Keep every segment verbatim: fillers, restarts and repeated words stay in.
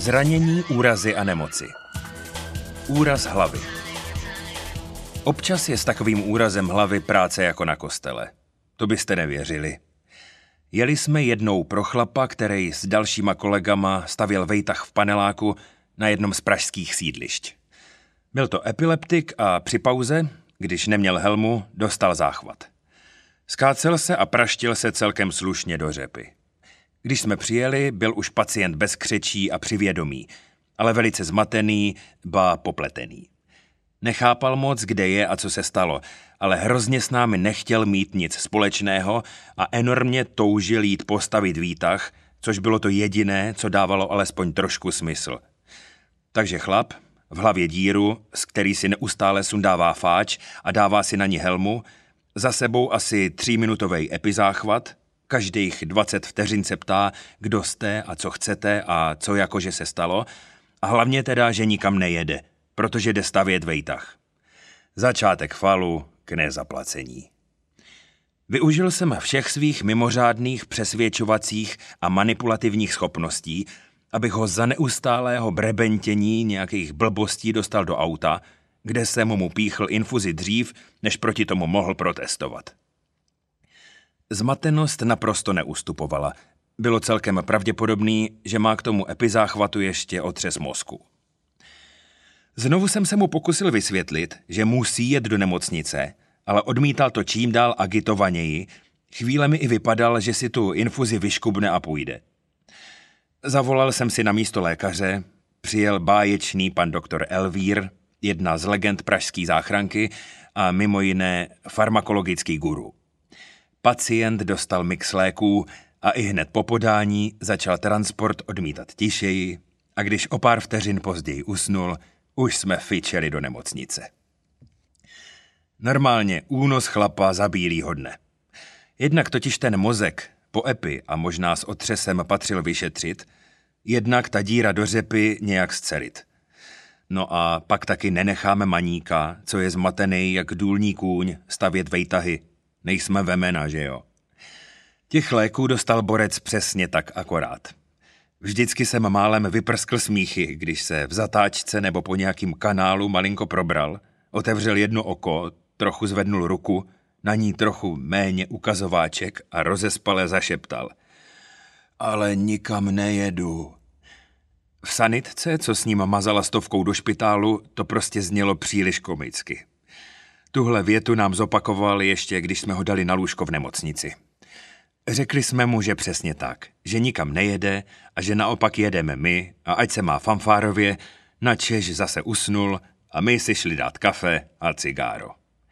Zranění, úrazy a nemoci. Úraz hlavy. Občas je s takovým úrazem hlavy práce jako na kostele. To byste nevěřili. Jeli jsme jednou pro chlapa, který s dalšíma kolegama stavěl vejtah v paneláku na jednom z pražských sídlišť. Byl to epileptik a při pauze, když neměl helmu, dostal záchvat. Skácel se a praštil se celkem slušně do řepy. Když jsme přijeli, byl už pacient bez křečí a při vědomí, ale velice zmatený, ba popletený. Nechápal moc, kde je a co se stalo, ale hrozně s námi nechtěl mít nic společného a enormně toužil jít postavit výtah, což bylo to jediné, co dávalo alespoň trošku smysl. Takže chlap, v hlavě díru, z který si neustále sundává fáč a dává si na ní helmu, za sebou asi tříminutovej epizáchvat, každých dvacet vteřin se ptá, kdo jste a co chcete a co jakože se stalo, a hlavně teda, že nikam nejede, protože jde stavět vejtah. Začátek falu k nezaplacení. Využil jsem všech svých mimořádných přesvědčovacích a manipulativních schopností, abych ho za neustálého brebentění nějakých blbostí dostal do auta, kde jsem mu píchl infuzi dřív, než proti tomu mohl protestovat. Zmatenost naprosto neustupovala. Bylo celkem pravděpodobný, že má k tomu epizáchvatu ještě otřes mozku. Znovu jsem se mu pokusil vysvětlit, že musí jet do nemocnice, ale odmítal to čím dál agitovaněji, chvílemi i vypadal, že si tu infuzi vyškubne a půjde. Zavolal jsem si na místo lékaře, přijel báječný pan doktor Elvír, jedna z legend pražské záchranky a mimo jiné farmakologický guru. Pacient dostal mix léků a i hned po podání začal transport odmítat tišeji a když o pár vteřin později usnul, už jsme fičeli do nemocnice. Normálně únos chlapa za bílýho dne. Jednak totiž ten mozek po epi a možná s otřesem patřil vyšetřit, jednak ta díra do řepy nějak scelit. No a pak taky nenecháme maníka, co je zmatený jak důlní kůň, stavět vejtahy. Nejsme vemena, že jo? Těch léků dostal borec přesně tak akorát. Vždycky jsem málem vyprskl smíchy, když se v zatáčce nebo po nějakým kanálu malinko probral, otevřel jedno oko, trochu zvednul ruku, na ní trochu méně ukazováček a rozespale zašeptal. Ale nikam nejedu. V sanitce, co s ním mazala stovkou do špitálu, to prostě znělo příliš komicky. Tuhle větu nám zopakoval ještě, když jsme ho dali na lůžko v nemocnici. Řekli jsme mu, že přesně tak, že nikam nejede a že naopak jedeme my a ať se má fanfárově, načež zase usnul a my si šli dát kafe a cigáro.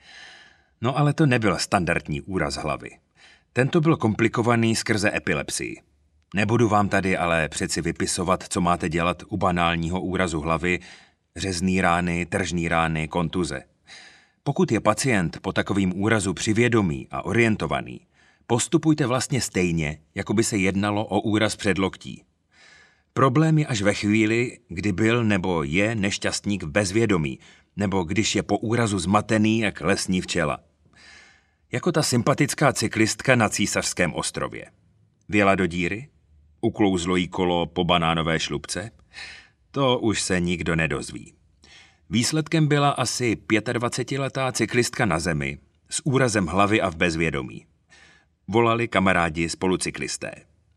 No ale to nebyl standardní úraz hlavy. Tento byl komplikovaný skrze epilepsii. Nebudu vám tady ale přeci vypisovat, co máte dělat u banálního úrazu hlavy, řezný rány, tržní rány, kontuze. Pokud je pacient po takovým úrazu přivědomý a orientovaný, postupujte vlastně stejně, jako by se jednalo o úraz předloktí. Problém je až ve chvíli, kdy byl nebo je nešťastník v bezvědomí, nebo když je po úrazu zmatený jak lesní včela. Jako ta sympatická cyklistka na Císařském ostrově. Vjela do díry? Uklouzlo jí kolo po banánové šlupce? To už se nikdo nedozví. Výsledkem byla asi dvacetiletá cyklistka na zemi s úrazem hlavy a v bezvědomí. Volali kamarádi spolucyklisté.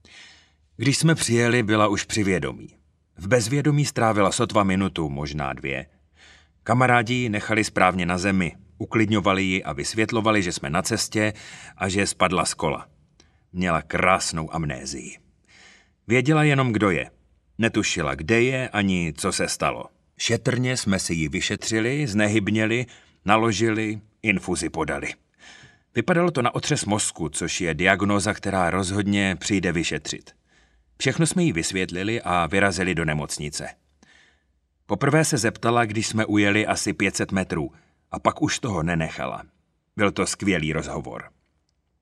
Když jsme přijeli, byla už při vědomí. V bezvědomí strávila sotva minutu, možná dvě. Kamarádi ji nechali správně na zemi, uklidňovali ji a vysvětlovali, že jsme na cestě a že spadla z kola. Měla krásnou amnézii. Věděla jenom, kdo je. Netušila, kde je ani co se stalo. Šetrně jsme si ji vyšetřili, znehybněli, naložili, infuzi podali. Vypadalo to na otřes mozku, což je diagnóza, která rozhodně přijde vyšetřit. Všechno jsme jí vysvětlili a vyrazili do nemocnice. Poprvé se zeptala, když jsme ujeli asi pět set metrů a pak už toho nenechala. Byl to skvělý rozhovor.